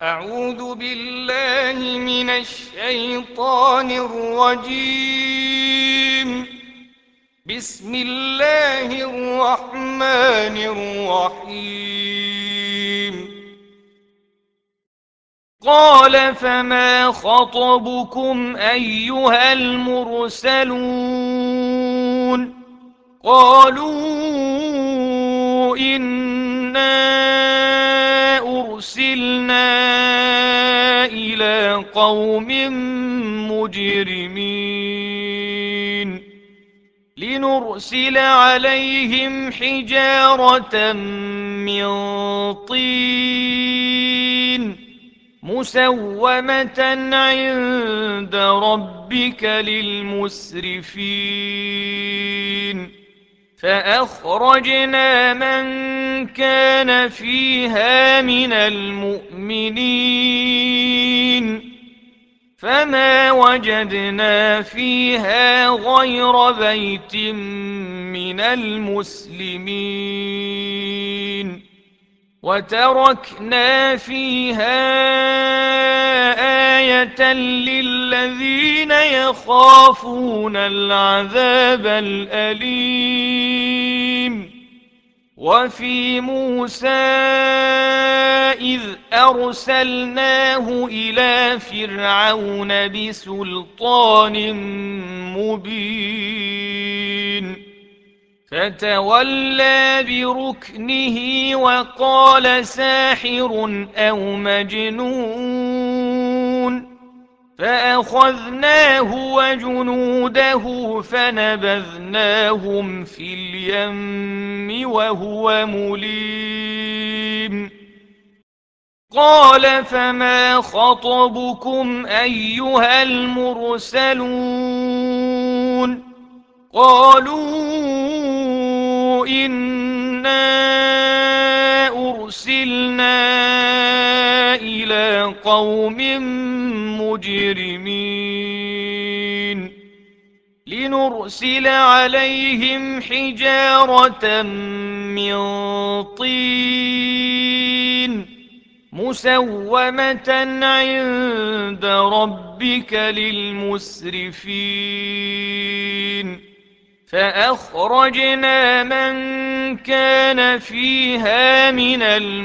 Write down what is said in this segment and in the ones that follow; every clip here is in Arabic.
أعوذ بالله من الشيطان الرجيم. بسم الله الرحمن الرحيم. قال فما خطبكم أيها المرسلون؟ قالوا إنا أرسلنا إلى قوم مجرمين لنرسل عليهم حجارة من طين مسومة عند ربك للمسرفين فأخرجنا من كان فيها من المؤمنين فما وجدنا فيها غير بيت من المسلمين وتركنا فيها آية للذين يخافون العذاب الأليم. وفي موسى إذ أرسلناه إلى فرعون بسلطان مبين فتولى بركنه وقال ساحر أو مجنون فأخذناه وجنوده فنبذناهم في اليم وهو مليم. قال فما خطبكم أيها المرسلون؟ قالوا إنا أرسلنا إلى قوم مجرمين لنرسل عليهم حجارة من طين مسومة عند ربك للمسرفين فأخرجنا من كان فيها من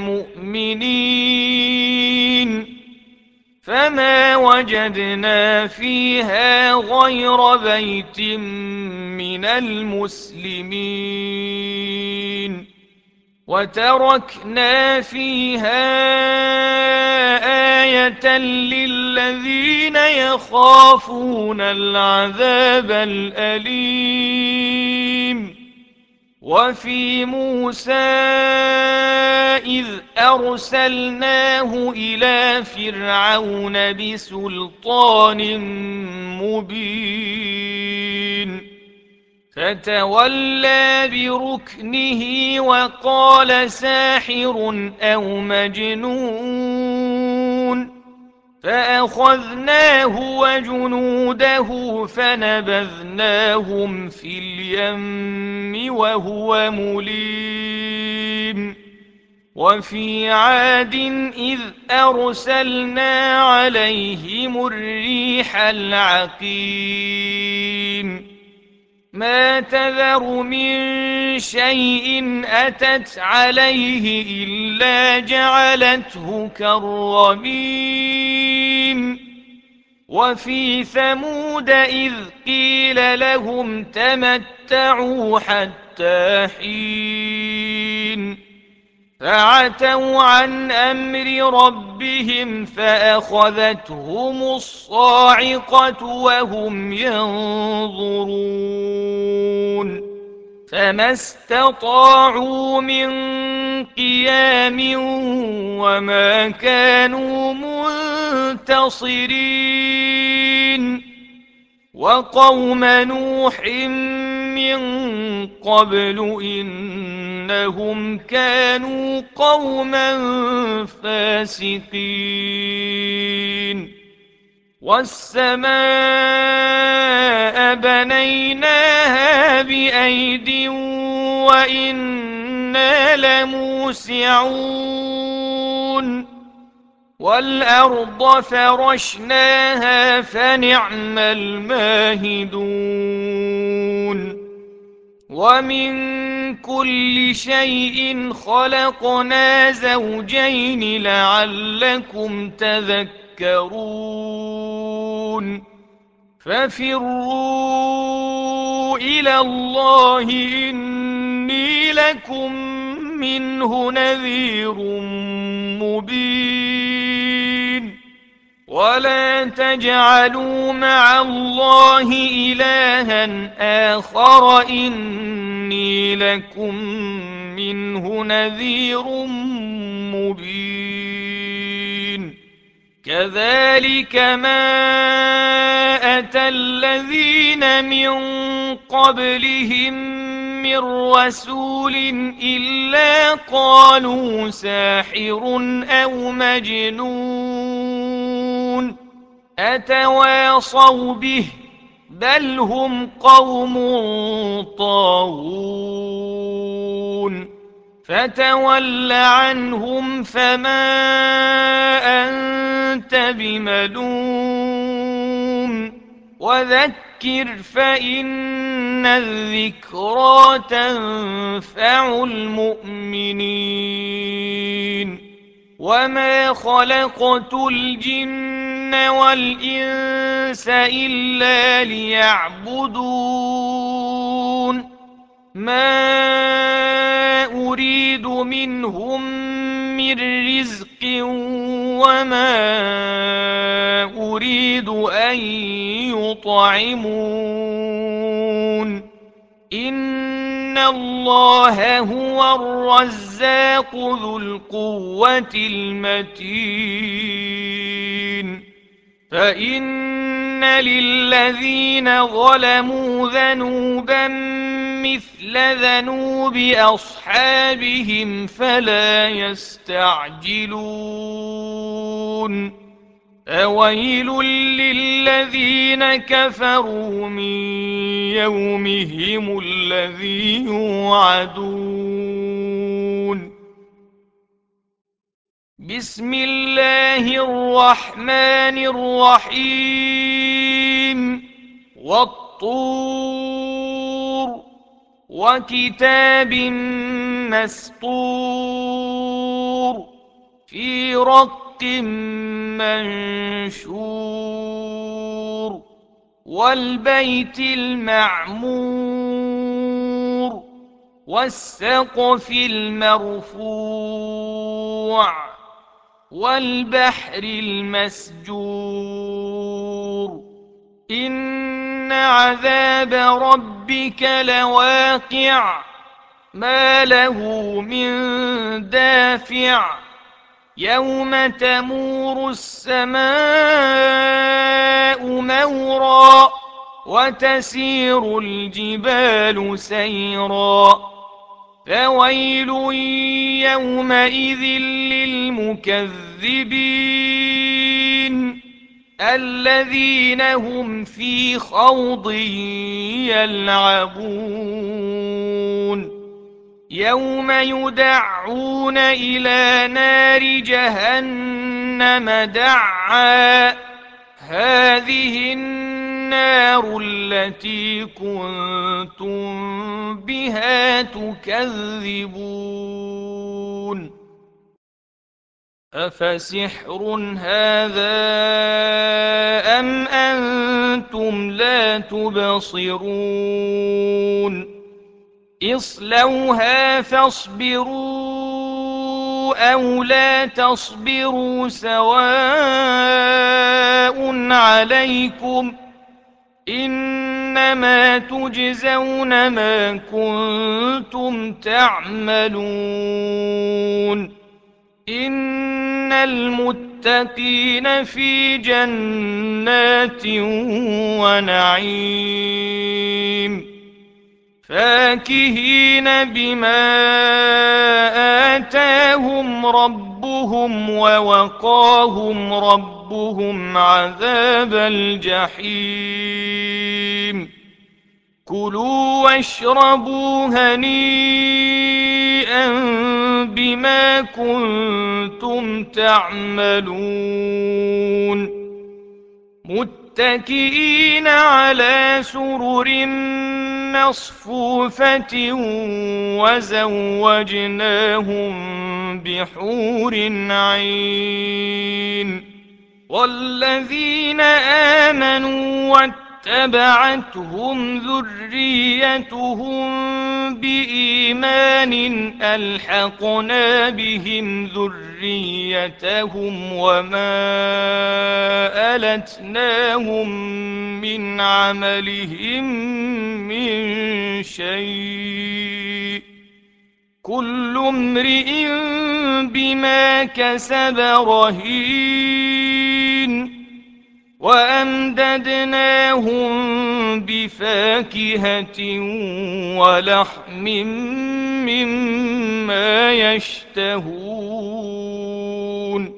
المؤمنين فما وجدنا فيها غير بيت من المسلمين وتركنا فيها آية للذين يخافون العذاب الأليم. وفي موسى إذ أرسلناه إلى فرعون بسلطان مبين فتولى بركنه وقال ساحر أو مجنون فأخذناه وجنوده فنبذناهم في اليم وهو مليم. وفي عاد إذ أرسلنا عليهم الريح العقيم ما تذر من شيء أتت عليه إلا جعلته كالرميم. وفي ثمود إذ قيل لهم تمتعوا حتى حين فعتوا عن أمر ربهم فأخذتهم الصاعقة وهم ينظرون فما استطاعوا من قيام وما كانوا منتصرين. وقوم نوح من قبل إنهم كانوا قوما فاسقين. والسماء بنيناها بأيد وإنا لموسعون والأرض فرشناها فنعم الماهدون ومن كل شيء خلقنا زوجين لعلكم تذكرون ففروا إلى الله إني لكم منه نذير مبين ولا تجعلوا مع الله إلها آخر إني لكم منه نذير مبين كذلك ما أتى الذين من قبلهم من رسول إلا قالوا ساحر أو مجنون أتواصوا به بل هم قوم طاغون فتول عنهم فما أنت بملوم وذكر فإن الذكرى تنفع المؤمنين وما خلقت الجن والإنس إلا ليعبدون ما أريد منهم من رزق وما أريد أن يطعمون إن الله هو الرزاق ذو القوة المتين فإن للذين ظلموا ذنوبا مثل ذنوب أصحابهم فلا يستعجلون فويل للذين كفروا من يومهم الذي يوعدون بسم الله الرحمن الرحيم والطور وكتاب مسطور في رق منشور والبيت المعمور والسقف المرفوع والبحر المسجور إن عذاب ربك لواقع ما له من دافع يوم تمور السماء مورا وتسير الجبال سيرا فويل يومئذ للمكذبين الذين هم في خوض يلعبون يوم يدعون إلى نار جهنم دعا هذه النار التي كنتم بها تكذبون أفسحر هذا أم أنتم لا تبصرون اصلوها فاصبروا أو لا تصبروا سواء عليكم إنما تجزون ما كنتم تعملون إن المتقين في جنات ونعيم فاكهين بما آتاهم ربهم ووقاهم ربهم عذاب الجحيم كلوا واشربوا هنيئا بما كنتم تعملون متكئين على سرر مصفوفة وزوجناهم بحور عين والذين آمنوا واتبعتهم ذريتهم بإيمان ألحقنا بهم ذريتهم وما ألتناهم من عملهم من شيء كل امرئ بما كسب رهين وأمددناهم بفاكهة ولحم مما يشتهون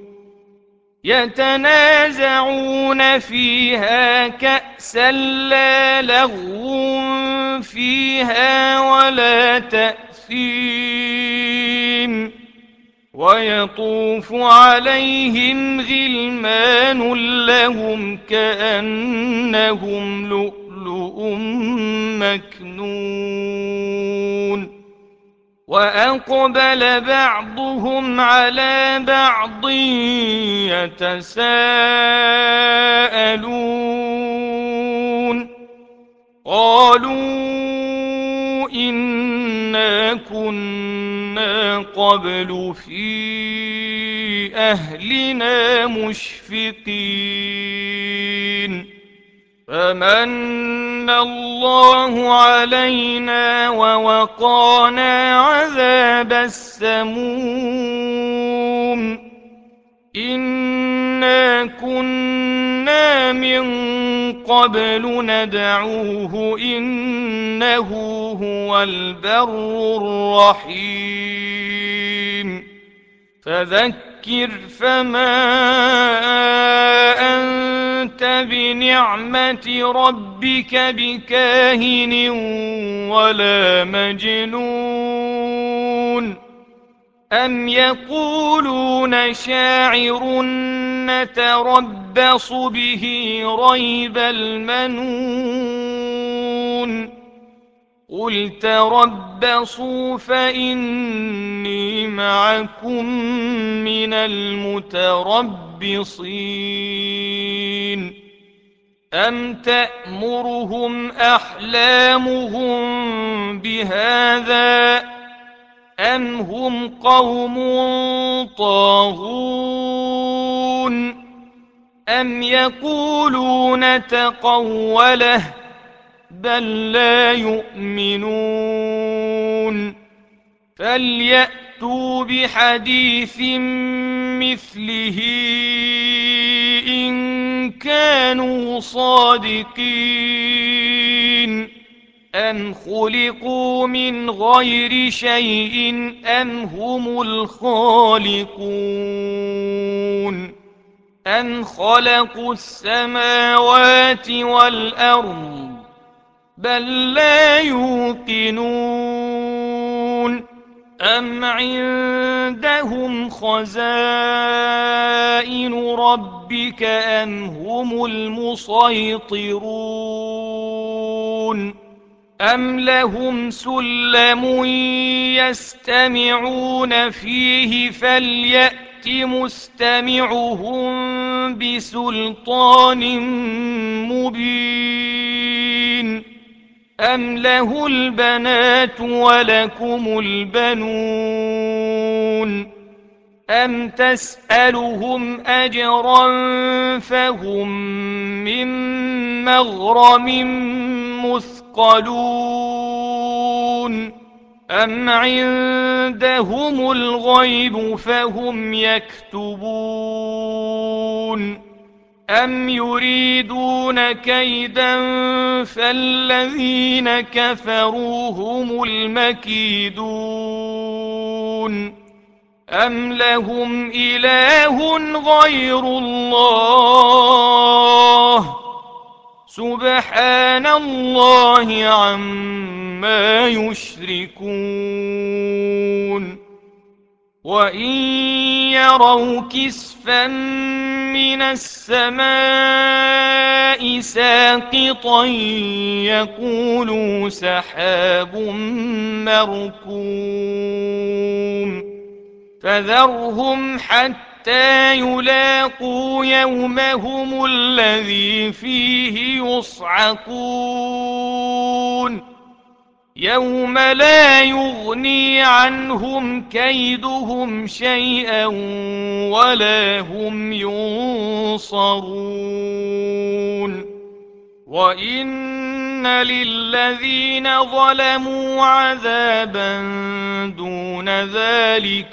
يتنازعون فيها كأسا لا لغو فيها ولا تأثيم ويطوف عليهم غلمان لهم كأنهم لؤلؤ مكنون وأقبل بعضهم على بعض يتساءلون قالوا إنا كنا قبل في أهلنا مشفقين فمن الله علينا ووقانا عذاب السموم إنا كنا من قبل ندعوه إنه هو البر الرحيم فذكر فما أنت بنعمة ربك بكاهن ولا مجنون أم يقولون شاعر نتربص به ريب المنون قل تربصوا فإني معكم من المتربصين أم تأمرهم أحلامهم بهذا أم هم قوم طاغون أم يقولون تقوله بل لا يؤمنون فليأتوا بحديث مثله إن كانوا صادقين أم خلقوا من غير شيء أم هم الخالقون أم خلقوا السماوات والأرض بل لا يوقنون أم عندهم خزائن ربك أم هم المسيطرون أم لهم سلم يستمعون فيه فليأت مستمعهم بسلطان مبين أم له البنات ولكم البنون أم تسألهم أجرا فهم من مغرم مثقلون أم عندهم الغيب فهم يكتبون أم يريدون كيدا فالذين كفروا هم المكيدون أم لهم إله غير الله سبحان الله عما يشركون وإن يروا كسفا من السماء ساقطا يقولوا سحاب مركوم فذرهم حتى يلاقوا يومهم الذي فيه يصعقون يوم لا يغني عنهم كيدهم شيئا ولا هم ينصرون وإن للذين ظلموا عذابا دون ذلك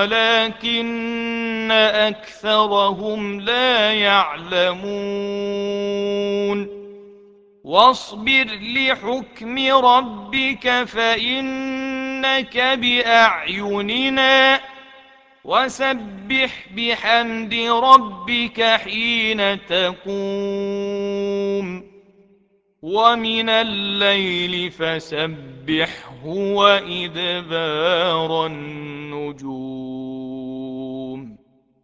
ولكن أكثرهم لا يعلمون واصبر لحكم ربك فإنك بأعيننا وسبح بحمد ربك حين تقوم ومن الليل فسبحه وإدبار النجوم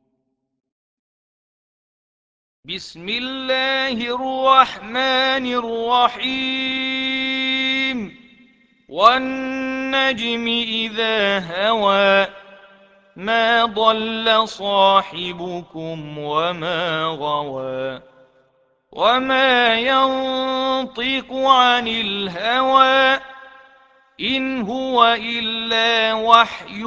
بسم الله الرحمن الرحيم والنجم إذا هوى ما ضل صاحبكم وما غوى وما ينطق عن الهوى إن هو إلا وحي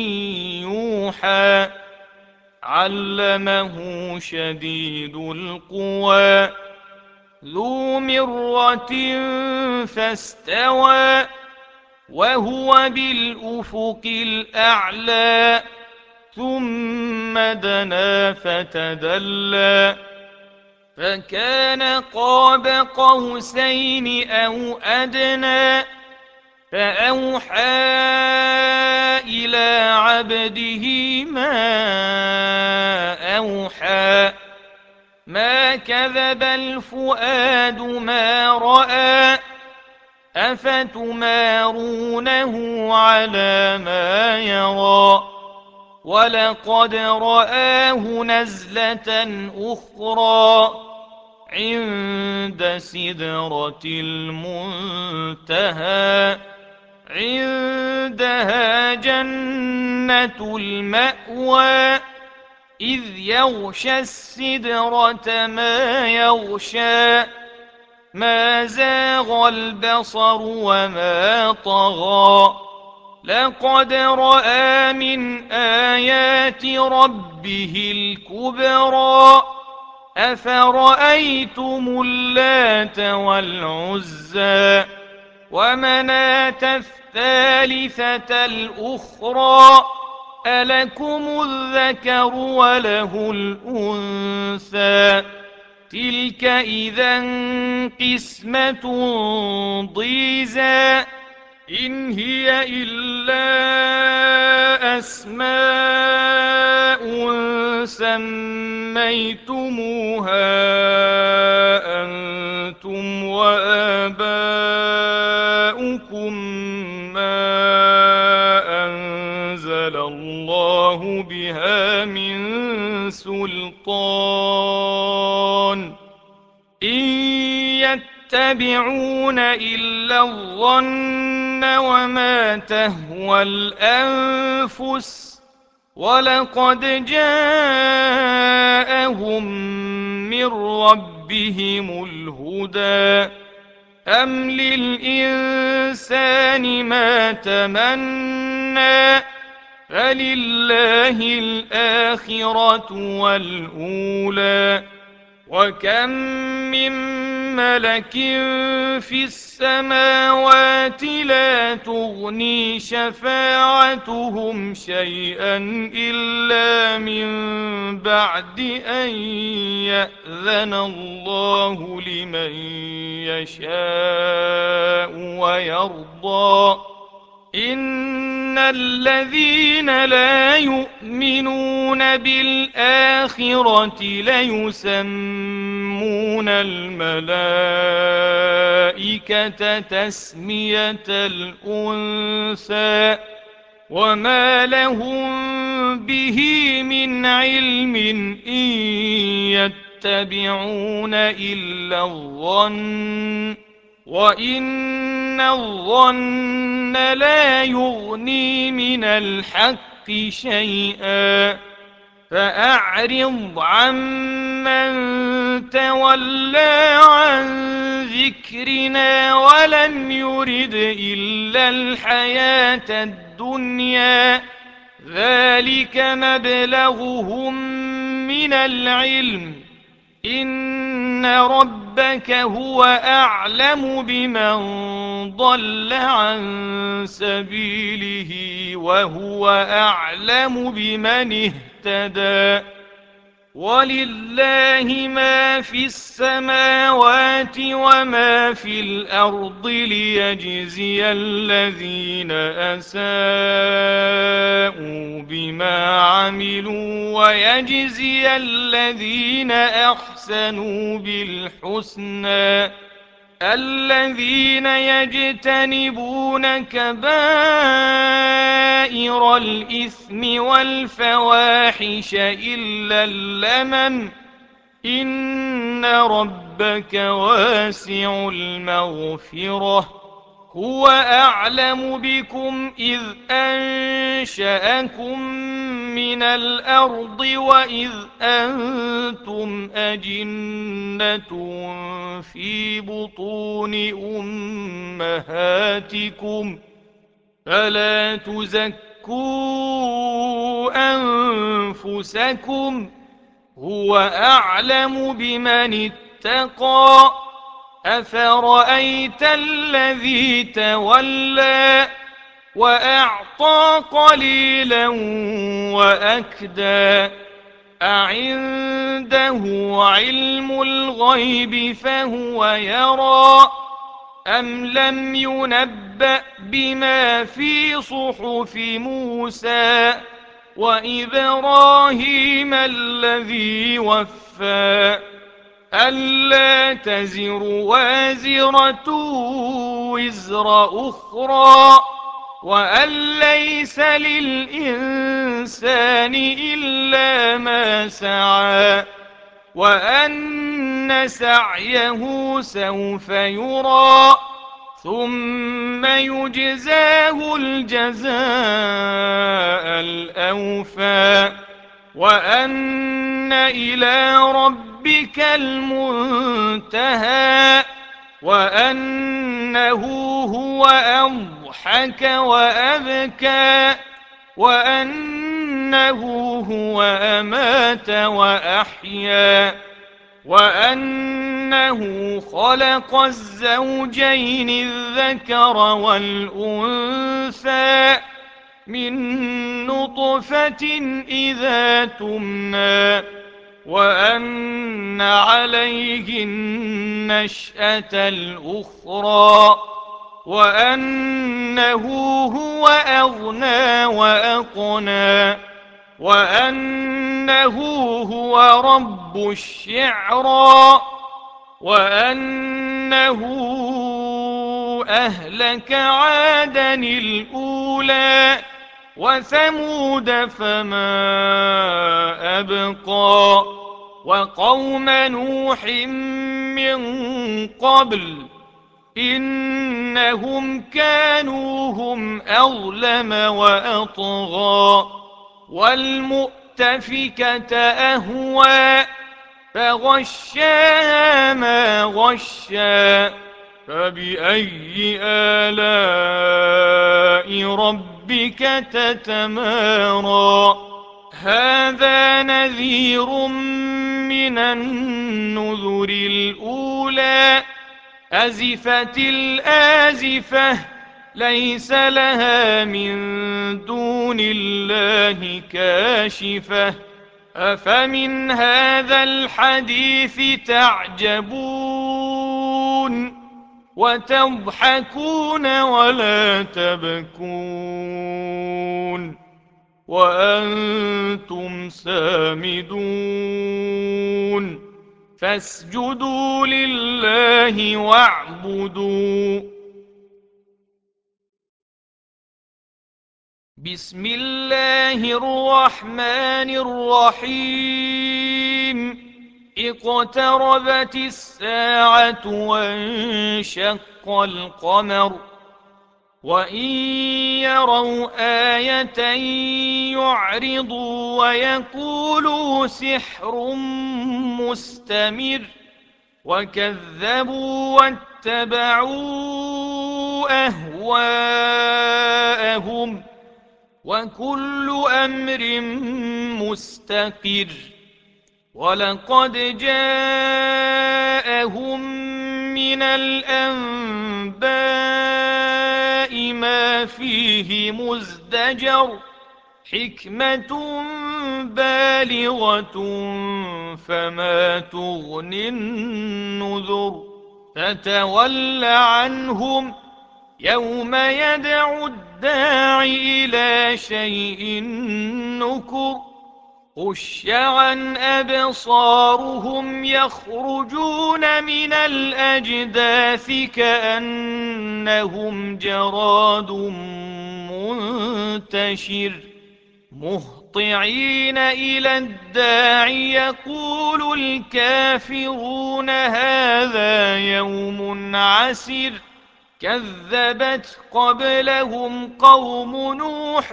يوحى علمه شديد القوى ذو مرة فاستوى وهو بالأفق الأعلى ثم دنا فتدلى فكان قاب قوسين أو أدنى فأوحى إلى عبده ما أوحى ما كذب الفؤاد ما رأى أفتمارونه على ما يرى ولقد رآه نزلة أخرى عند سدرة المنتهى عندها جنة المأوى إذ يغشى السدرة ما يغشى ما زاغ البصر وما طغى لقد رأى من آيات ربه الكبرى أفرأيتم اللات والعزى ومناة الثالثة الأخرى ألكم الذكر وله الأنثى تلك إذا قسمة ضيزى إن هي إلا أسماء سميتموها أنتم وآباؤكم ما أنزل الله بها من سلطان إن يتبعون إلا الظن وما تهوى الأنفس ولقد جاءهم من ربهم الهدى أم للإنسان ما تمنى فلله الآخرة والأولى وكم من ملك في السماوات لا تغني شفاعتهم شيئا إلا من بعد أن يأذن الله لمن يشاء ويرضى إن الذين لا يؤمنون بالآخرة ليسمون الملائكة تسمية الأنثى وما لهم به من علم إن يتبعون إلا الظن وإن الظن لا يغني من الحق شيئا فأعرض عمن تولى عن ذكرنا ولم يرد إلا الحياة الدنيا ذلك مبلغهم من العلم إن ربك هو أعلم بمن ضل عن سبيله وهو أعلم بمن اهتدى ولله ما في السماوات وما في الأرض ليجزي الذين أساءوا بما عملوا ويجزي الذين أحسنوا بالحسنى الذين يجتنبون كبائر الإثم والفواحش إلا اللمم إن ربك واسع المغفرة هو أعلم بكم إذ أنشأكم من الأرض وإذ أنتم أجنة في بطون أمهاتكم فلا تزكوا أنفسكم هو أعلم بمن اتقى أفرأيت الذي تولى وأعطى قليلا وأكدى أعنده علم الغيب فهو يرى أم لم ينبأ بما في صحف موسى وإبراهيم الذي وفى ألا تزر وازرة وزر أخرى وأن ليس للإنسان إلا ما سعى وأن سعيه سوف يرى ثم يجزاه الجزاء الأوفى وأن إلى ربك المنتهى وأنه هو أضحك وأبكى وأنه هو أمات وأحيا وأنه خلق الزوجين الذكر والأنثى من نطفة إذا تمنى وأن عليه النشأة الأخرى وأنه هو أغنى وأقنى وأنه هو رب الشعرى وأنه أهلك عادا الأولى وثمود فما أبقى وقوم نوح من قبل إنهم كانوا هم أظلم وأطغى والمؤتفكة أهوى فغشاها ما غشى فبأي آلاء ربك تتمارى هذا نذير من النذر الأولى أزفت الآزفة ليس لها من دون الله كاشفة أفمن هذا الحديث تعجبون وتضحكون ولا تبكون وأنتم سامدون فاسجدوا لله واعبدوا بسم الله الرحمن الرحيم. اقتربت الساعة وانشق القمر وإن يروا آية يعرضوا ويقولوا سحر مستمر وكذبوا واتبعوا أهواءهم وكل أمر مستقر ولقد جاءهم من الأنباء ما فيه مزدجر حكمة بالغة فما تغني النذر فتول عنهم يوم يدعو الداع إلى شيء نكر خش عن أبصارهم يخرجون من الأجداث كأنهم جراد منتشر مهطعين إلى الداع يقول الكافرون هذا يوم عسر كذبت قبلهم قوم نوح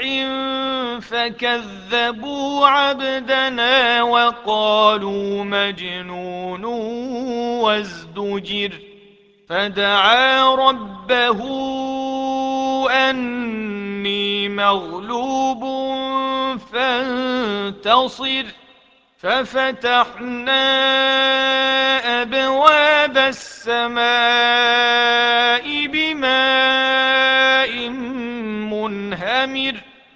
فكذبوا عبدنا وقالوا مجنون وازدجر فدعا ربه أني مغلوب فانتصر ففتحنا أبواب السماء بماء منهمر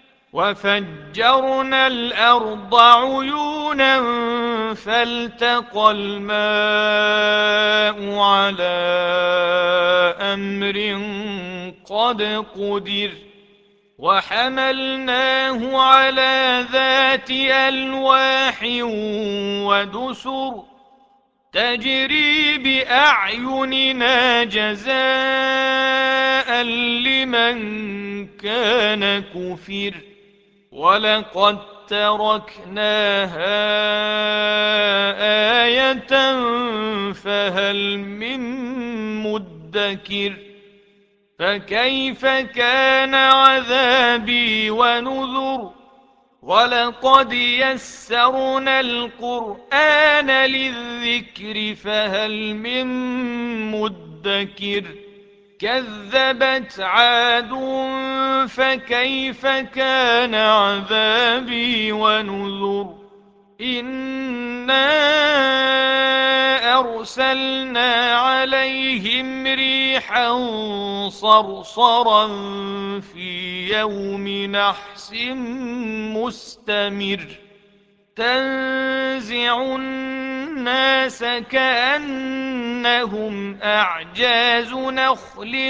وفجرنا الأرض عيونا فالتقى الماء على أمر قد قدر وحملناه على ذات ألواح ودسر تجري بأعيننا جزاء لمن كان كفر ولقد تركناها آية فهل من مدكر فكيف كان عذابي ونذر ولقد يسرنا القرآن للذكر فهل من مدكر كذبت عاد فكيف كان عذابي ونذر إنا أرسلنا عليهم ريحا صرصرا في يوم نحس مستمر تنزع الناس كأنهم أعجاز نخل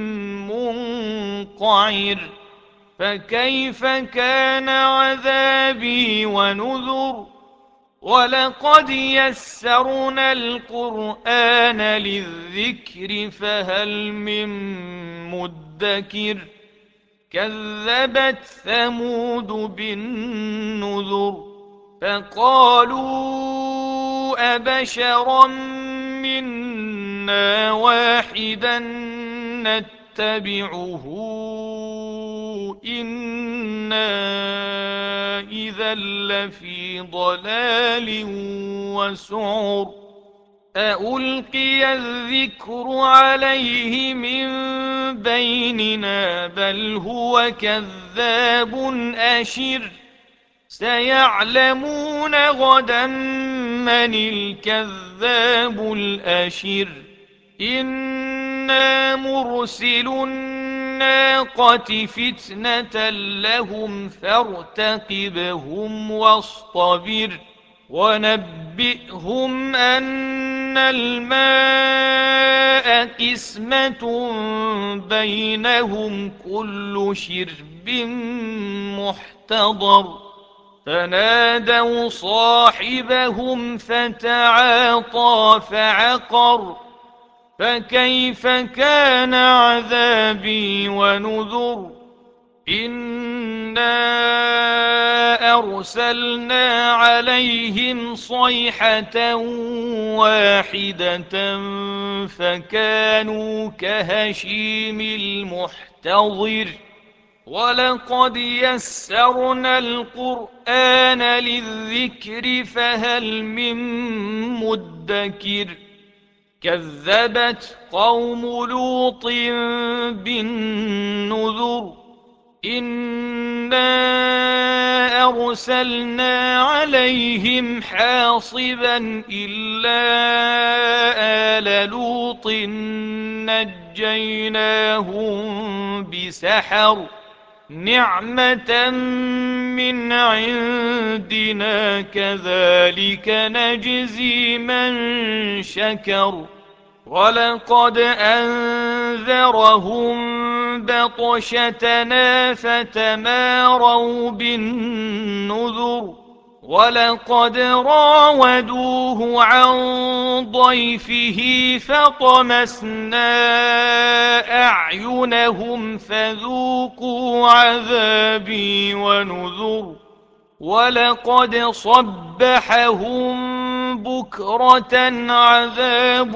منقعر فكيف كان عذابي ونذر ولقد يسرنا القرآن للذكر فهل من مدكر كذبت ثمود بالنذر فقالوا أبشرا منا واحدا نتبعه إنا إذا لفي ضلال وسعر أألقي الذكر عليه من بيننا بل هو كذاب أشر سيعلمون غدا من الكذاب الأشر إنا مرسل الناقة فتنة لهم فارتقبهم واصطبر ونبئهم أن الماء قسمة بينهم كل شرب محتضر فنادوا صاحبهم فتعاطى فعقر فكيف كان عذابي ونذر إنا أرسلنا عليهم صيحة واحدة فكانوا كهشيم المحتضر ولقد يسرنا القرآن للذكر فهل من مدكر كذبت قوم لوط بالنذر إنا أرسلنا عليهم حاصبا إلا آل لوط نجيناهم بسحر نعمة من عندنا كذلك نجزي من شكر ولقد أنذرهم بطشتنا فتماروا بالنذر ولقد راودوه عن ضيفه فطمسنا أعينهم فذوقوا عذابي ونذر ولقد صبحهم بكرة عذاب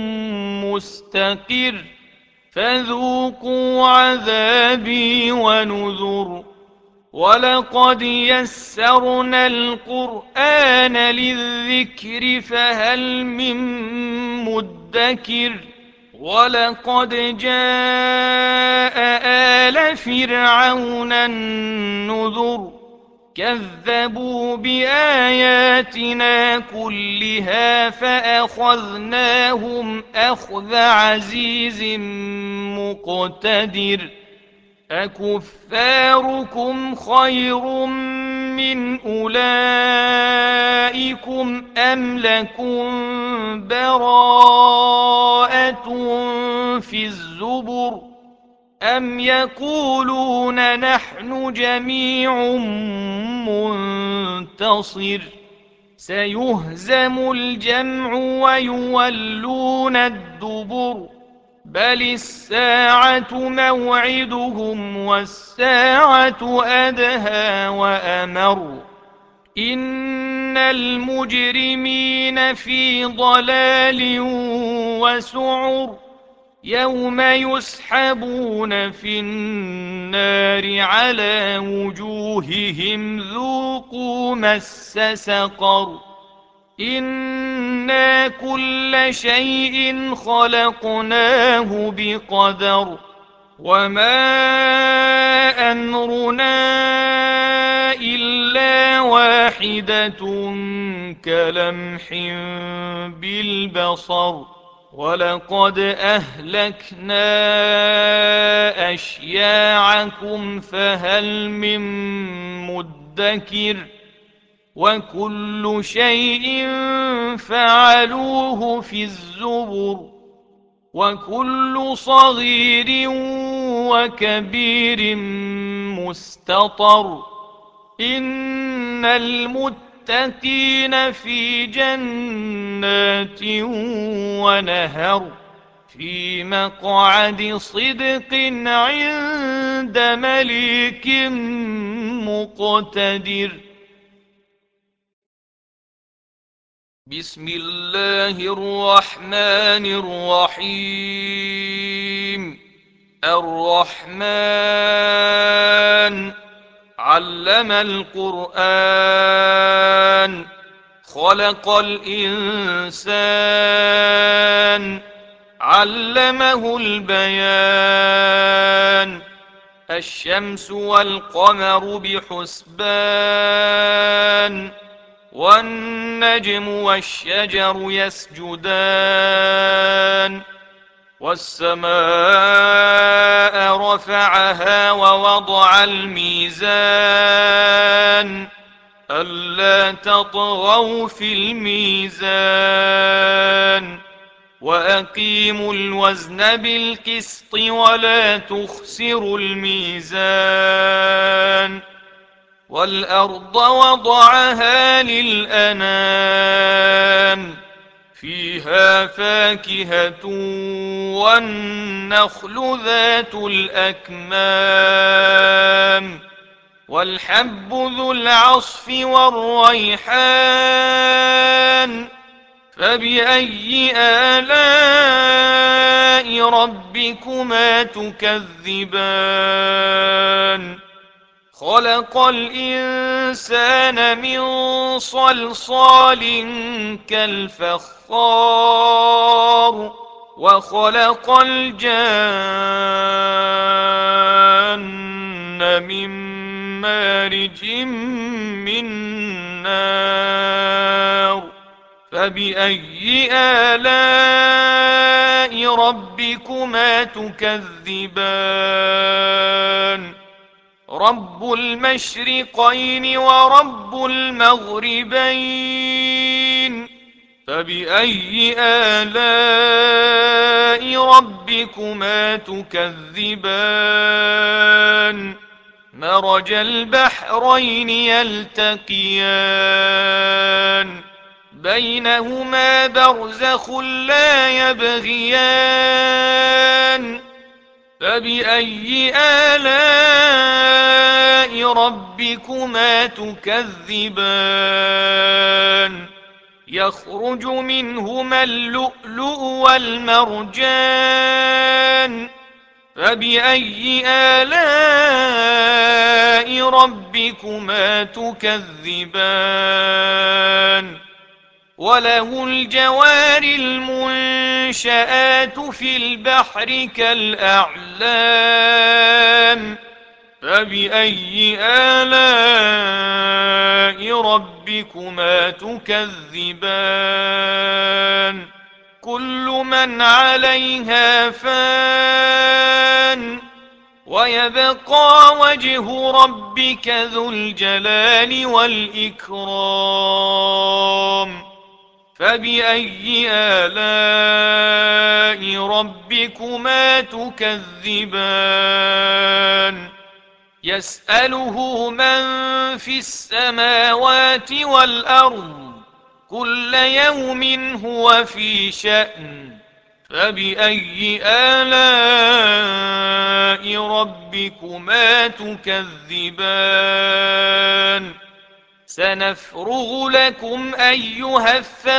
مستقر فذوقوا عذابي ونذر ولقد يسرنا القرآن للذكر فهل من مدكر ولقد جاء آل فرعون النذر كذبوا بآياتنا كلها فأخذناهم أخذ عزيز مقتدر أكفاركم خير من أولئكم أم لكم براءة في الزبر أم يقولون نحن جميع منتصر سيهزم الجمع ويولون الدبر بل الساعة موعدهم والساعة أدهى وأمر إن المجرمين في ضلال وسعر يوم يسحبون في النار على وجوههم ذوقوا مس سقر إنا كل شيء خلقناه بقدر وما أمرنا إلا واحدة كلمح بالبصر ولقد أهلكنا أشياعكم فهل من مدكر وكل شيء فعلوه في الزبر وكل صغير وكبير مستطر إن المتقين في جنات ونهر في مقعد صدق عند مليك مقتدر بسم الله الرحمن الرحيم الرحمن علم القرآن خلق الإنسان علمه البيان الشمس والقمر بحسبان والنجم والشجر يسجدان والسماء رفعها ووضع الميزان ألا تطغوا في الميزان وأقيموا الوزن بالقسط ولا تخسروا الميزان والأرض وضعها للأنام فيها فاكهة والنخل ذات الأكمام والحب ذو العصف والريحان فبأي آلاء ربكما تكذبان خلق الإنسان من صلصال كالفخار وخلق الجان من مارج من نار فبأي آلاء ربكما تكذبان رب المشرقين ورب المغربين فبأي آلاء ربكما تكذبان مرج البحرين يلتقيان بينهما برزخ لا يبغيان فبأي آلاء ربكما تكذبان يخرج منهما اللؤلؤ والمرجان فبأي آلاء ربكما تكذبان وله الجوار المنشآت في البحر كالأعلام فبأي آلاء ربكما تكذبان كل من عليها فان ويبقى وجه ربك ذو الجلال والإكرام فبأي آلاء ربكما تكذبان يسأله من في السماوات والأرض كل يوم هو في شأن فبأي آلاء ربكما تكذبان سنفرغ لكم أيها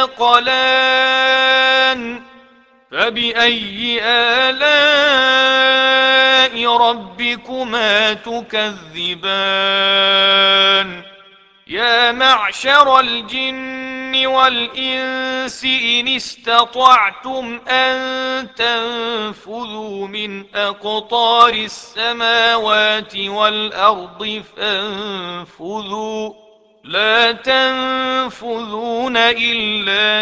الثقلان فبأي آلاء ربكما تكذبان يا معشر الجن والإنس إن استطعتم أن تنفذوا من أقطار السماوات والأرض فانفذوا لا تنفذون إلا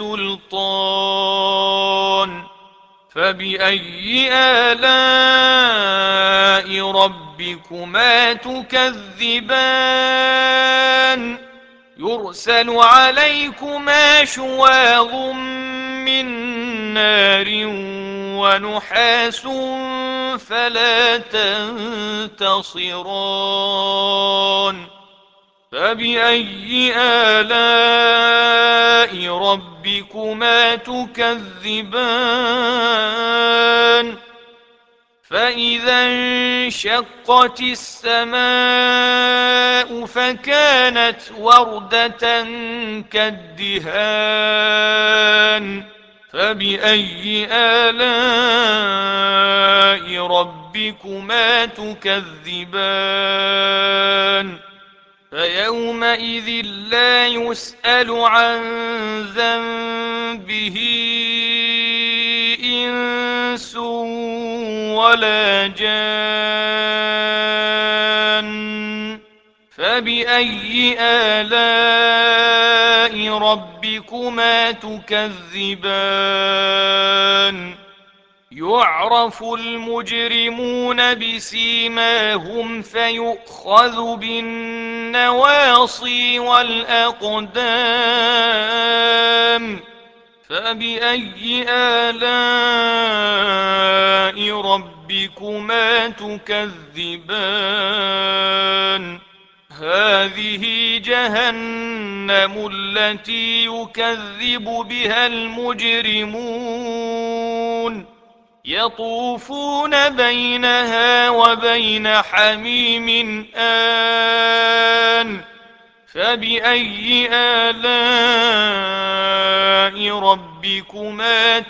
بسلطان فبأي آلاء ربكما تكذبان يرسل عليكما شواظ من نار ونحاس فلا تنتصران فبأي آلاء ربكما تكذبان فإذا انشقت السماء فكانت وردة كالدهان فبأي آلاء ربكما تكذبان فيومئذ لا يسأل عن ذنبه إنس ولا جان فبأي آلاء ربكما تكذبان يعرف المجرمون بسيماهم فيؤخذ بالنواصي والأقدام فبأي آلاء ربكما تكذبان هذه جهنم التي يكذب بها المجرمون يطوفون بينها وبين حميم آن فبأي آلاء ربكما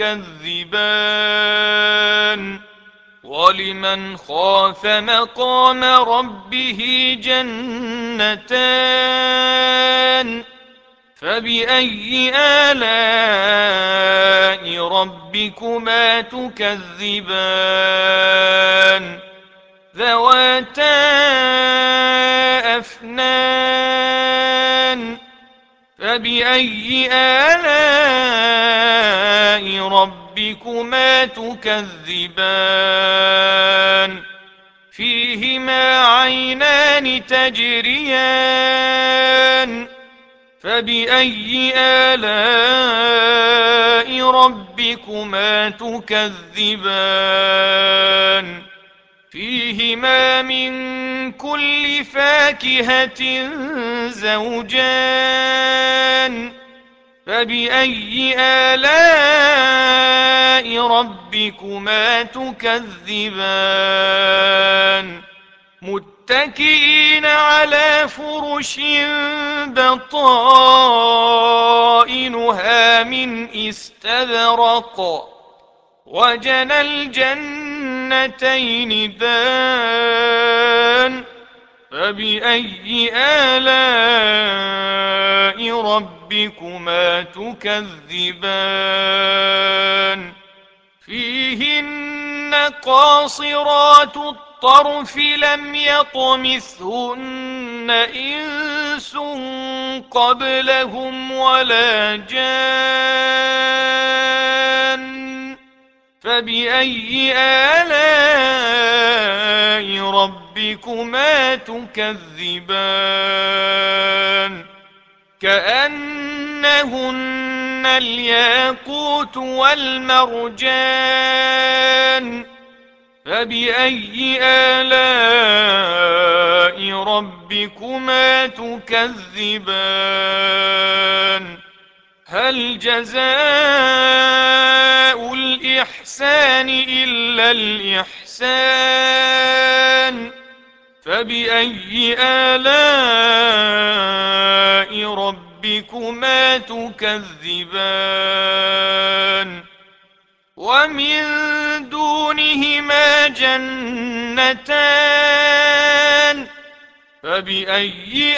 تكذبان ولمن خاف مقام ربه جنتان فبأي آلاء ربكما تكذبان ذواتا أفنان فبأي آلاء ربكما تكذبان فيهما عينان تجريان فبأي آلاء ربكما تكذبان فيهما من كل فاكهة زوجان فبأي آلاء ربكما تكذبان متكئين على فرش بطائنها من استبرق وجنى الجنتين دان فبأي آلاء ربكما تكذبان فيهن قاصرات الطرف لم يطمثهن إنس قبلهم ولا جان فبأي آلاء ربكما تكذبان كأنهن الياقوت والمرجان فبأي آلاء ربكما تكذبان هل جزاء الإحسان إلا الإحسان فبأي آلاء ربكما تكذبان ومن دونهما جنتان فبأي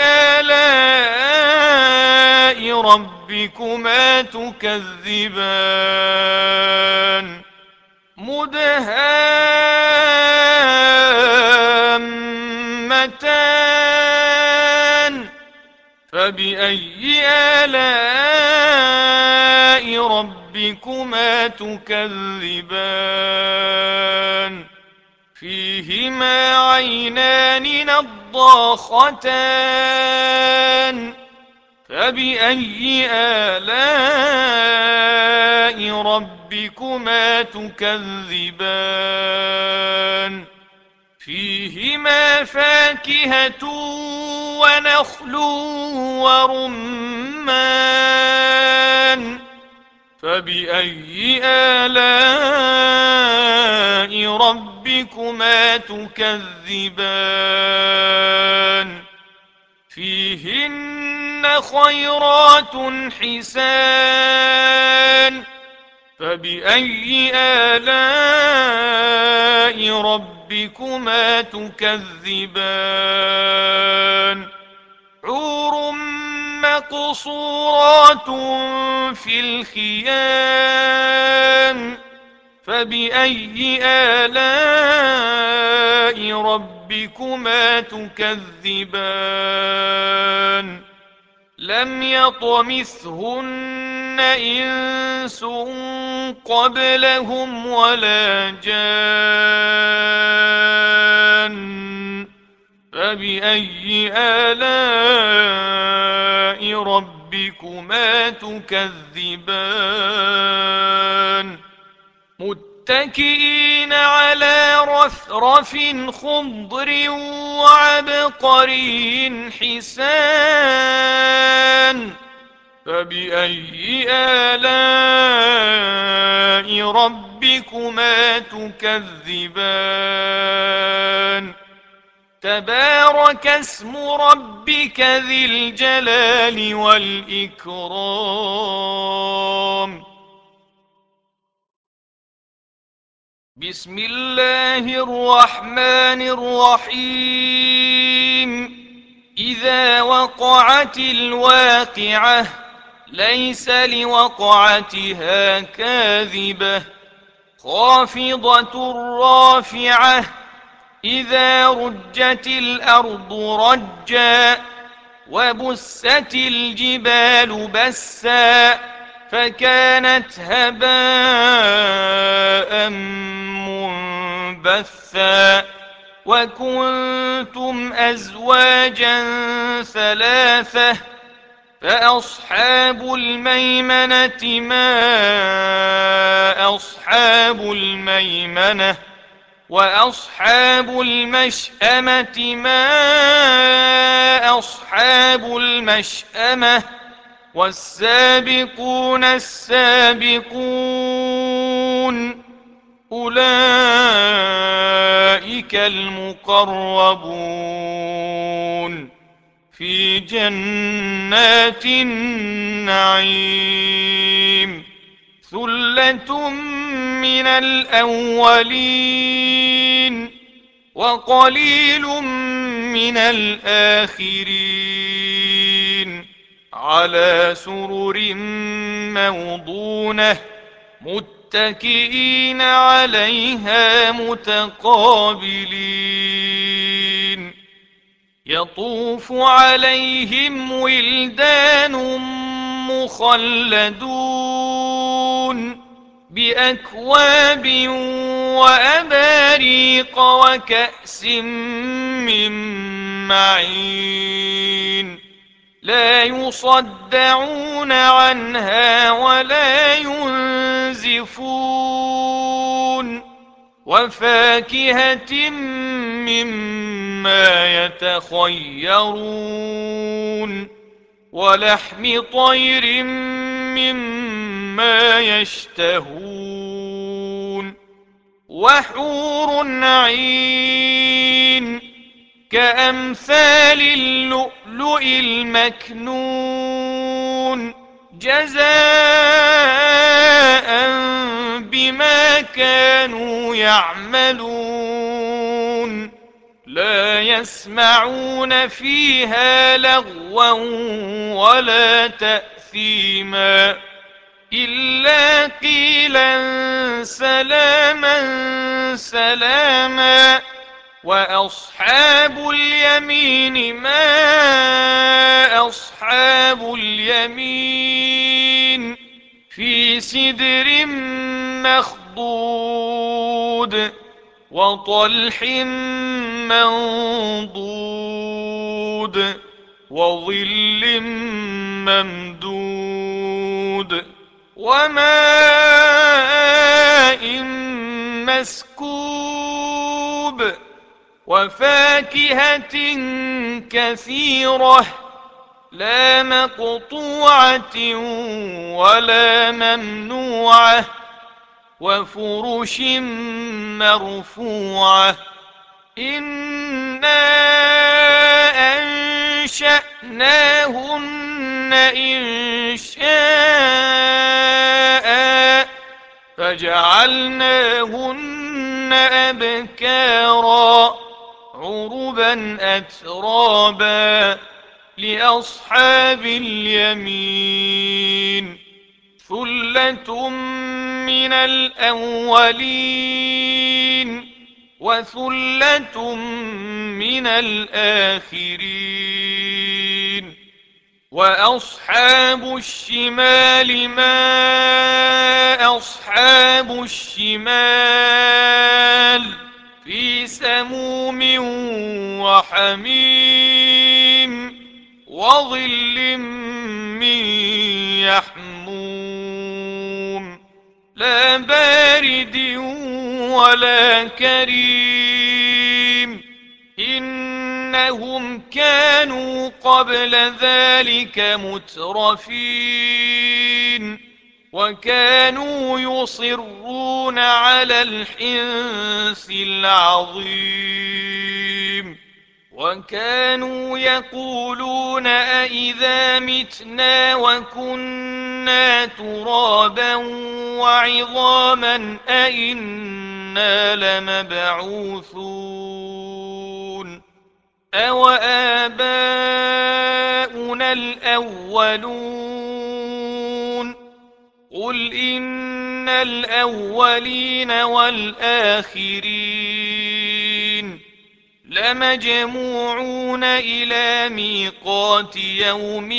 آلاء ربكما تكذبان مدهامتان فبأي آلاء ربكما تكذبان فيهما عينان نضاختان فبأي آلاء ربكما تكذبان فيهما فاكهة ونخل ورمان فبأي آلاء ربكما تكذبان فيهن خيرات حسان فبأي آلاء ربكما تكذبان حور مقصورات في الخيام فبأي آلاء ربكما تكذبان لم يطمثهن إنس قبلهم ولا جان فبأي آلاء ربكما تكذبان متكئين على رفرف خضر وعبقري حسان فبأي آلاء ربكما تكذبان تبارك اسم ربك ذي الجلال والإكرام بسم الله الرحمن الرحيم إذا وقعت الواقعة ليس لوقعتها كاذبة خافضة رافعة إذا رجت الأرض رجا وبست الجبال بسا فكانت هباء منبثا وكنتم أزواجا ثلاثة فأصحاب الميمنة ما أصحاب الميمنة وأصحاب المشأمة ما أصحاب المشأمة والسابقون السابقون أولئك المقربون في جنات النعيم ثلة من الأولين وقليل من الآخرين على سرر موضونة متكئين عليها متقابلين يطوف عليهم ولدان مخلدون بأكواب وأباريق وكأس من معين لا يصدعون عنها ولا ينزفون وفاكهة مما يتخيرون ولحم طير مما يشتهون وحور عين كأمثال اللؤلؤ المكنون جزاء بما كانوا يعملون لا يسمعون فيها لغوا ولا تأثيما إلا قيلا سلاما سلاما وأصحاب اليمين ما أصحاب اليمين في سدر مخضود وطلح منضود وظل ممدود وماء مسكوب وفاكهة كثيرة لا مقطوعة ولا ممنوعة وفرش مرفوعة إنا أنشأناهن إنشاء فجعلناهن أبكارا عربا أترابا لأصحاب اليمين ثلة من الأولين وثلة من الآخرين وأصحاب الشمال ما أصحاب الشمال في سموم وحميم وظل من يحموم لا بارد ولا كريم إنهم كانوا قبل ذلك مترفين وكانوا يصرون على الحنث العظيم وكانوا يقولون أإذا متنا وكنا ترابا وعظاما أإنا لمبعوثون أوآباؤنا الأولون قل إن الأولين والآخرين لمجموعون إلى ميقات يوم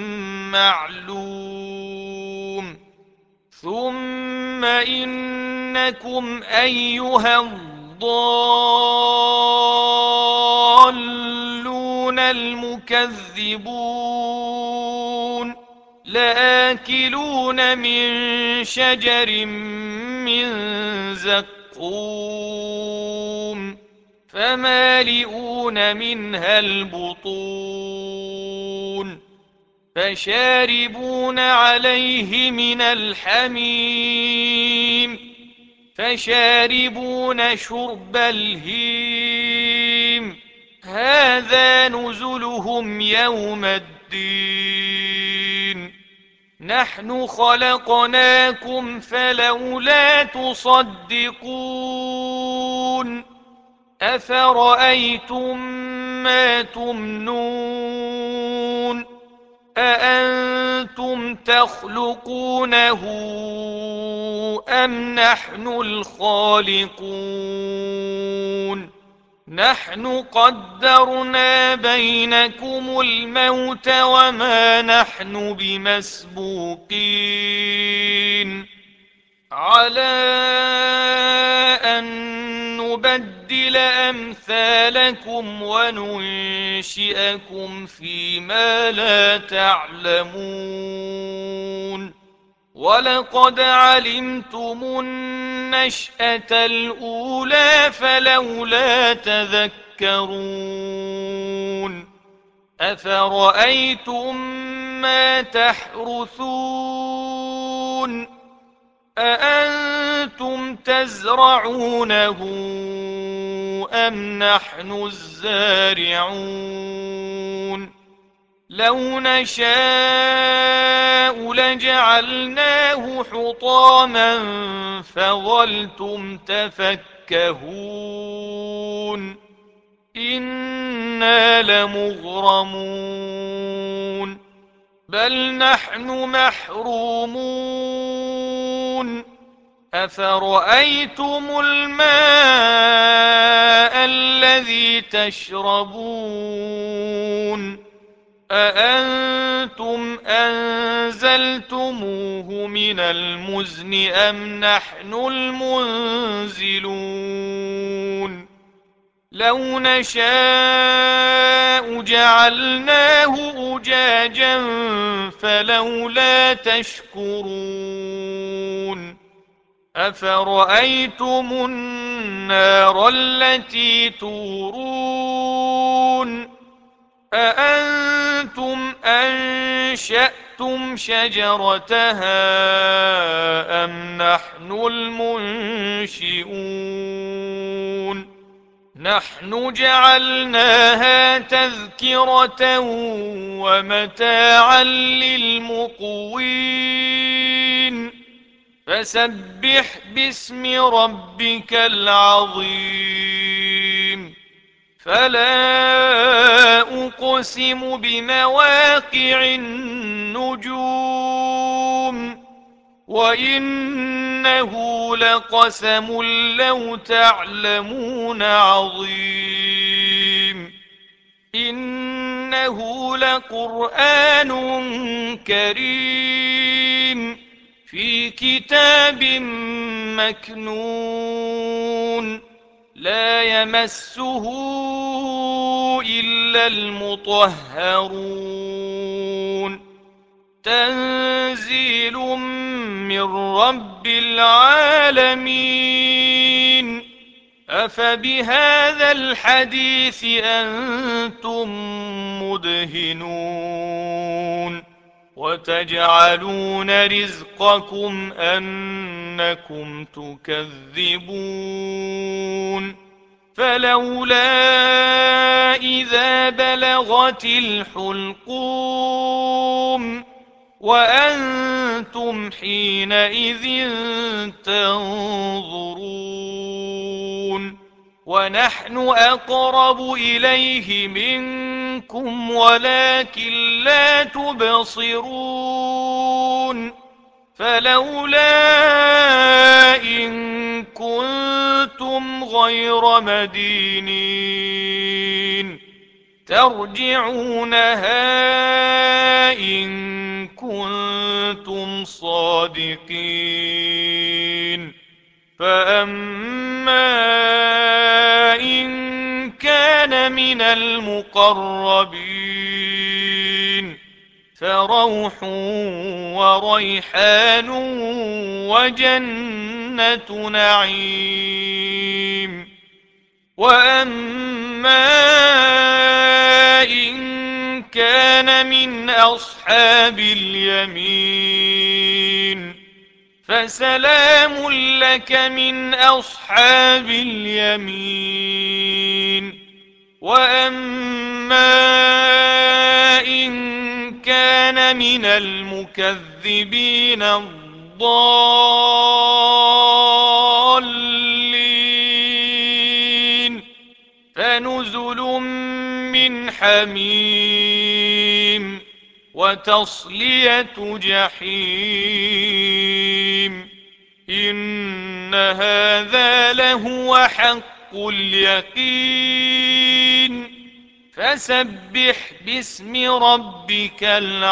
معلوم ثم إنكم أيها الضالون المكذبون لآكلون من شجر من زقوم فمالئون منها البطون فشاربون عليه من الحميم فشاربون شرب الهيم هذا نزلهم يوم الدين نحن خلقناكم فلولا تصدقون أفرأيتم ما تمنون أأنتم تخلقونه أم نحن الخالقون نحن قدرنا بينكم الموت وما نحن بمسبوقين على أن نبدل أمثالكم وننشئكم فيما لا تعلمون ولقد علمتم النشأة الأولى فلولا تذكرون أفرأيتم ما تحرثون أأنتم تزرعونه أم نحن الزارعون لو نشاء لجعلناه حطاما فظلتم تفكهون إنا لمغرمون بل نحن محرومون أفرأيتم الماء الذي تشربون أأنتم أنزلتموه من المزن أم نحن المنزلون لو نشاء جعلناه أجاجا فلولا تشكرون أفرأيتم النار التي تورون أأنتم أنشأتم شجرتها أم نحن المنشئون نحن جعلناها تذكرة ومتاعا للمقوين فسبح باسم ربك العظيم فلا أقسم بمواقع النجوم وإنه لقسم لو تعلمون عظيم إنه لقرآن كريم في كتاب مكنون لا يمسه إلا المطهرون تنزيل من رب العالمين أفبهذا الحديث أنتم مدهنون وتجعلون رزقكم أنكم تكذبون فلولا إذا بلغت الحلقوم وأنتم حينئذ تنظرون ونحن أقرب إليه منكم ولكن لا تبصرون فلولا إن كنتم غير مدينين ترجعونها إن كنتم صادقين فأما إن كان من المقربين فروح وريحان وجنة نعيم وأما إن كان من أصحاب اليمين فسلام لك من أصحاب اليمين وأما إن كان من المكذبين الضالين فنزل من حميم وتصلية جحيم إن هذا لهو حق اليقين فسبح باسم ربك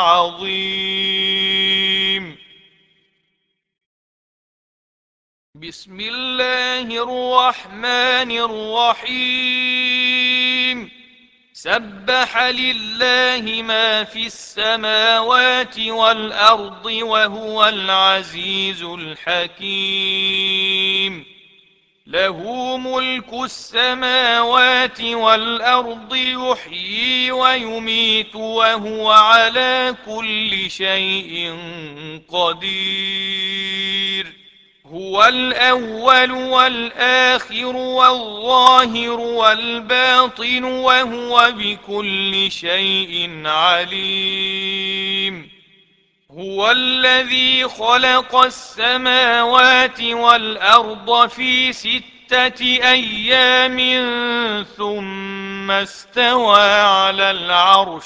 العظيم بسم الله الرحمن الرحيم سبح لله ما في السماوات والأرض وهو العزيز الحكيم له ملك السماوات والأرض يحيي ويميت وهو على كل شيء قدير هو الأول والآخر والظاهر والباطن وهو بكل شيء عليم هو الذي خلق السماوات والأرض في 6 أيام ثم استوى على العرش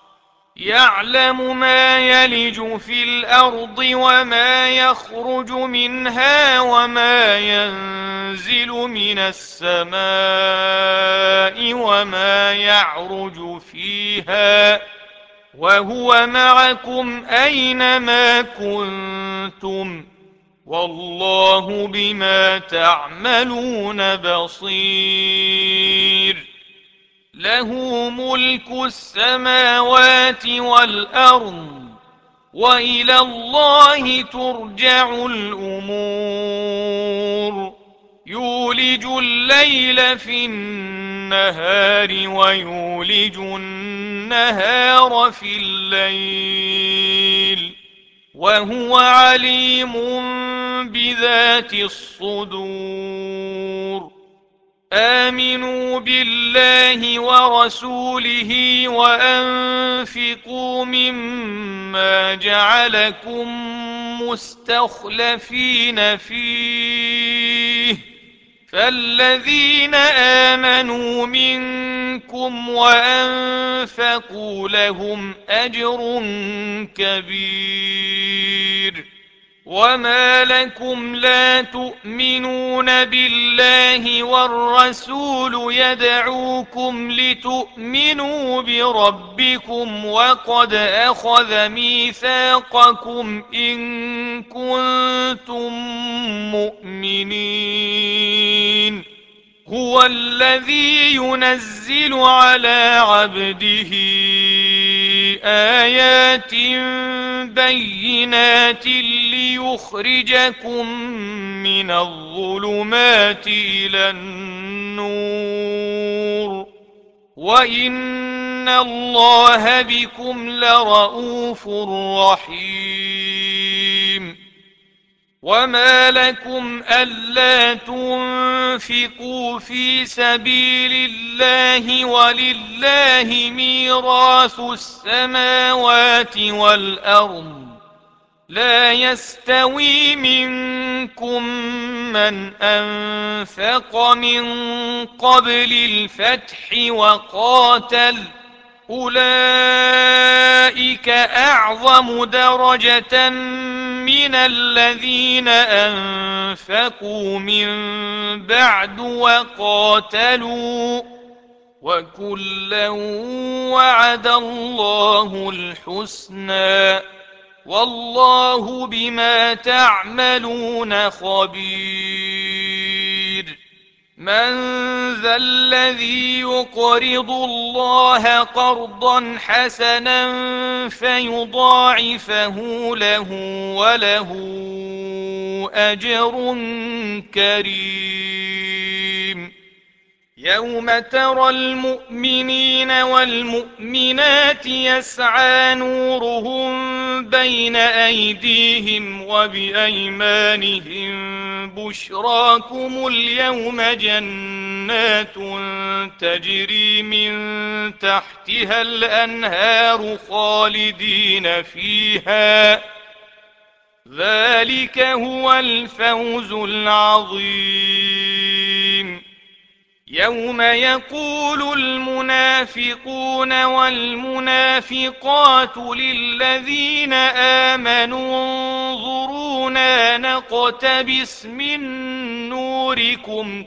يعلم ما يلج في الأرض وما يخرج منها وما ينزل من السماء وما يعرج فيها وهو معكم أينما كنتم والله بما تعملون بصير له ملك السماوات والأرض وإلى الله ترجع الأمور يولج الليل في النهار ويولج النهار في الليل وهو عليم بذات الصدور آمنوا بالله ورسوله وأنفقوا مما جعلكم مستخلفين فيه فالذين آمنوا منكم وأنفقوا لهم أجر كبير وما لكم لا تؤمنون بالله والرسول يدعوكم لتؤمنوا بربكم وقد أخذ ميثاقكم إن كنتم مؤمنين هو الذي ينزل على عبده آيات بينات ليخرجكم من الظلمات إلى النور النور وإن الله بكم لرءوف رحيم وما لكم ألا تنفقوا في سبيل الله ولله ميراث السماوات والأرض لا يستوي منكم من أنفق من قبل الفتح وقاتل أولئك أعظم درجة من الذين أنفقوا من بعد وقاتلوا وكلا وعد الله الحسنى والله بما تعملون خبير من ذا الذي يقرض الله قرضا حسنا فيضاعفه له وله أجر كريم يوم ترى المؤمنين والمؤمنات يسعى نورهم بين أيديهم وبأيمانهم بشراكم اليوم جنات تجري من تحتها الأنهار خالدين فيها ذلك هو الفوز العظيم يوم يقول المنافقون والمنافقات للذين آمنوا انظرونا نقتبس من نوركم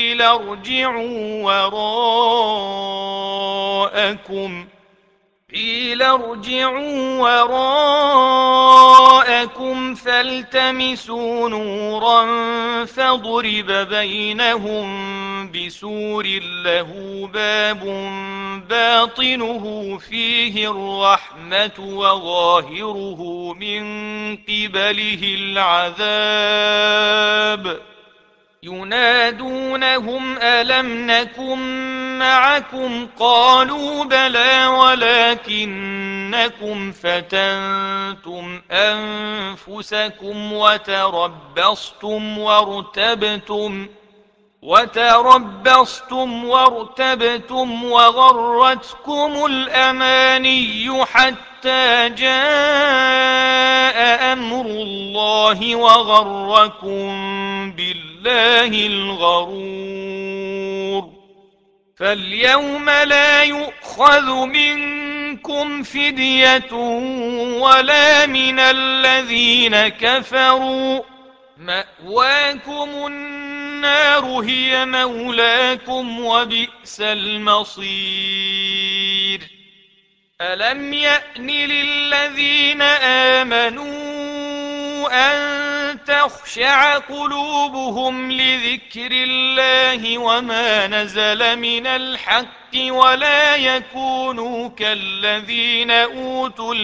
قيل ارجعوا وراءكم فالتمسوا نورا فضرب بينهم بسور له باب باطنه فيه الرحمة وظاهره من قبله العذاب ينادونهم ألم نكن معكم قالوا بلى ولكنكم فتنتم أنفسكم وتربصتم وارتبتم وغرتكم الأماني حتى جاء أمر الله وغركم بالله الغرور فاليوم لا يؤخذ منكم فدية ولا من الذين كفروا مأواكم النار هي مولاكم وبئس المصير ألم يأن للذين آمنوا أن تخشع قلوبهم لذكر الله وما نزل من الحق ولا يكونوا كالذين أوتوا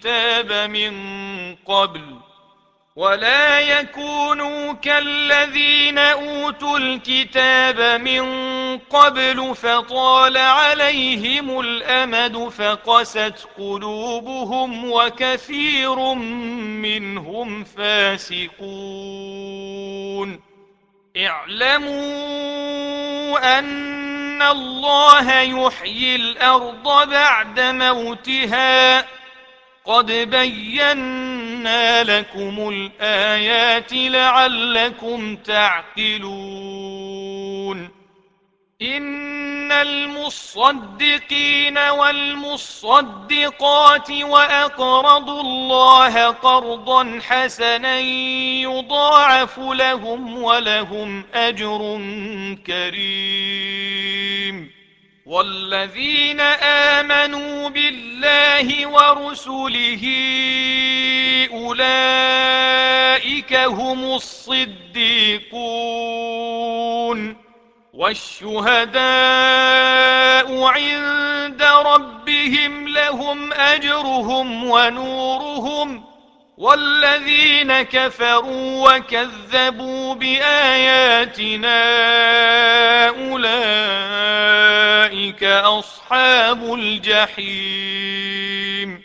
الكتاب من قبل فطال عليهم الأمد فقست قلوبهم وكثير منهم فاسقون اعلموا أن الله يحيي الأرض بعد موتها قد بينا لكم الآيات لعلكم تعقلون إن المصدقين والمصدقات وأقرضوا الله قرضا حسنا يضاعف لهم ولهم أجر كريم والذين آمنوا بالله ورسله أولئك هم الصديقون والشهداء عند ربهم لهم أجرهم ونورهم والذين كفروا وكذبوا بآياتنا أولئك أصحاب الجحيم.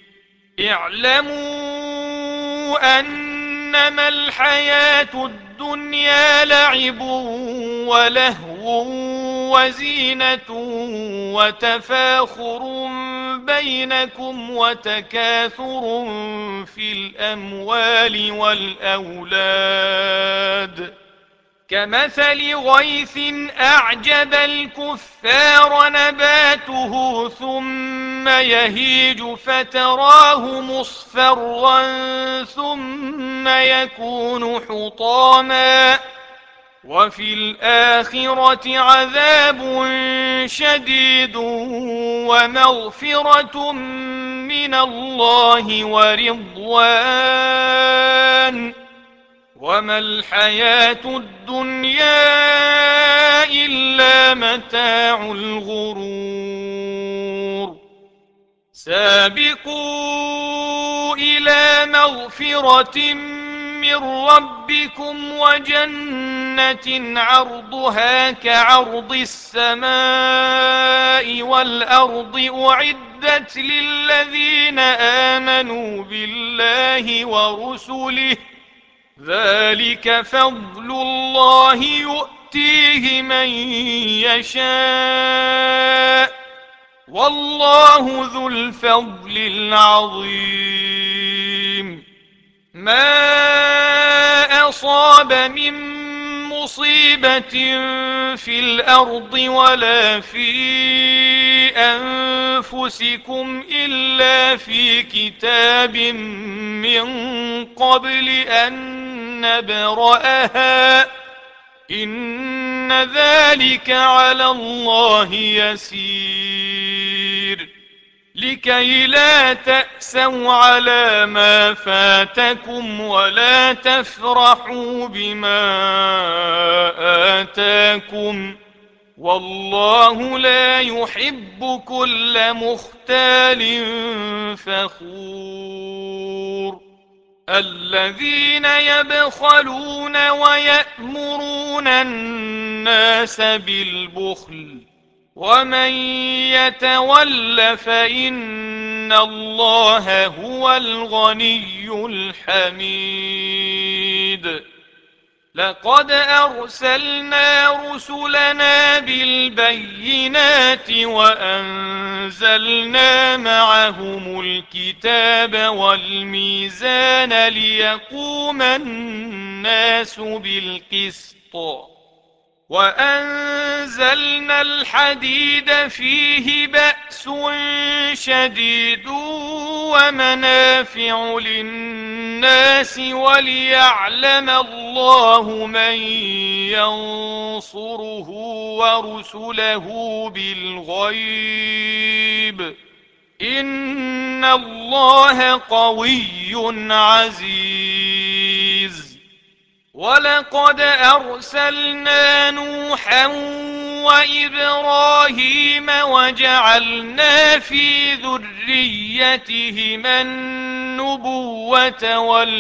اعلموا أنما الحياة الدنيا لعب ولهو وزينة وتفاخر بينكم وتكاثر في الأموال والأولاد، كمثل غيث أعجب الكفار نباته ثم يهيج فتراه مصفرا ثم يكون حطاما، وفي الآخرة عذاب شديد ومغفرة من الله ورضوان، وما الحياة الدنيا إلا متاع الغرور. سابقوا إلى مغفرة من ربكم وجنة عرضها كعرض السماء والأرض أعدت للذين آمنوا بالله ورسله، ذلك فضل الله يؤتيه من يشاء، والله ذو الفضل العظيم. ما أصاب من مصيبة في الأرض ولا في أنفسكم إلا في كتاب من قبل أن نبرأها، إن ذلك على الله يسير. لكي لا تأسوا على ما فاتكم ولا تفرحوا بما آتاكم، والله لا يحب كل مختال فخور. الذين يبخلون ويأمرون الناس بالبخل، ومن يتول فإن الله هو الغني الحميد. لقد أرسلنا رسلنا بالبينات وأنزلنا معهم الكتاب والميزان ليقوم الناس بالقسط، وأنزلنا الحديد فيه بأس شديد ومنافع للناس وليعلم الله من ينصره ورسله بالغيب، إن الله قوي عزيز. ولقد أرسلنا نوحا وإبراهيم وجعلنا في ذريتهما النبوة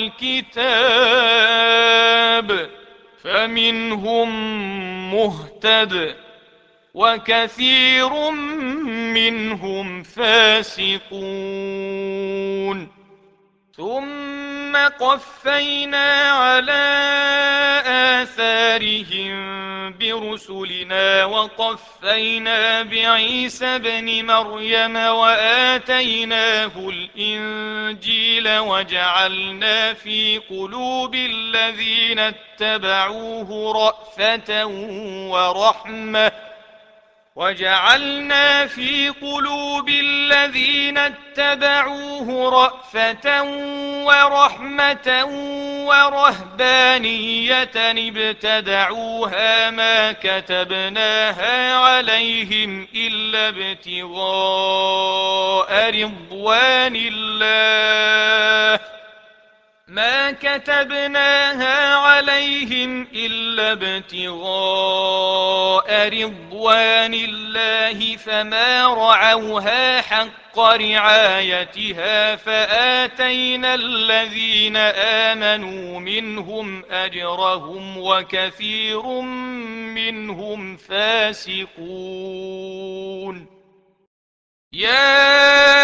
والكتاب، فمنهم مهتد وكثير منهم فاسقون. ثم قفينا على آثارهم برسلنا وقفينا بعيسى ابن مريم وآتيناه الإنجيل وجعلنا في قلوب الذين اتبعوه رأفة ورحمة ورهبانية ابتدعوها ما كتبناها عليهم إلا ابتغاء رضوان الله فما رعوها حق حق رعايتها فآتينا الذين آمنوا منهم أجرهم وكثير منهم فاسقون. يا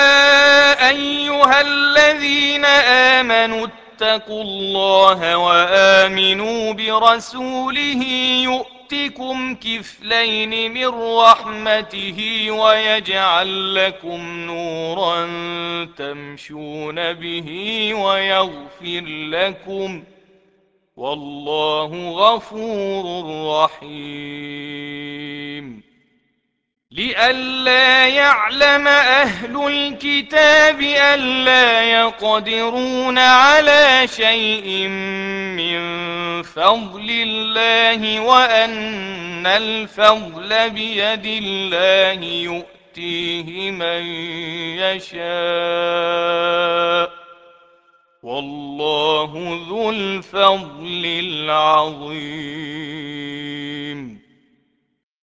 أيها الذين آمنوا اتقوا الله وآمنوا برسوله يؤتكم كفلين من رحمته ويجعل لكم نورا تمشون به ويغفر لكم والله غفور رحيم. لئلا يعلم أهل الكتاب ألا يقدرون على شيء من فضل الله وأن الفضل بيد الله يؤتيه من يشاء والله ذو الفضل العظيم.